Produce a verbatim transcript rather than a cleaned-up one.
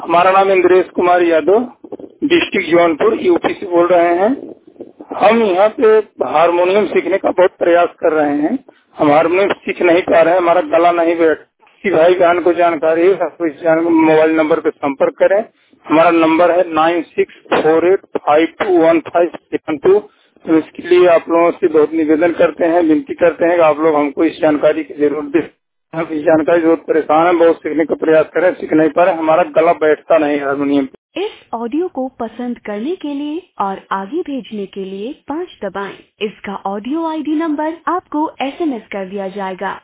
हमारा नाम Indresh Kumar Yadav, district Jaunpur, UP से बोल रहे हैं। हम यहाँ पे हारमोनियम सीखने का बहुत प्रयास कर रहे हैं। हम हारमोनियम सीख नहीं पा रहे हैं, हमारा गला नहीं बैठ। किसी भाई बहन को जानकारी है तो इस मोबाइल नंबर पे संपर्क करें। हमारा नंबर है nine six four eight five two one five seven two. तो इसके लिए आप लोगों से बहुत निवेदन करते हैं, विनती करते हैं कि आप लोग हमको इस जानकारी की जरूरत दें। हम इस जानकारी से बहुत परेशान हैं, बहुत सीखने का प्रयास करें, सीख नहीं पा रहे, हमारा गला बैठता नहीं हारमोनियम पे। इस ऑडियो को पसंद करने के लिए और आगे भेजने के लिए पाँच दबाएं। इसका ऑडियो आईडी नंबर आपको एसएमएस कर दिया जाएगा।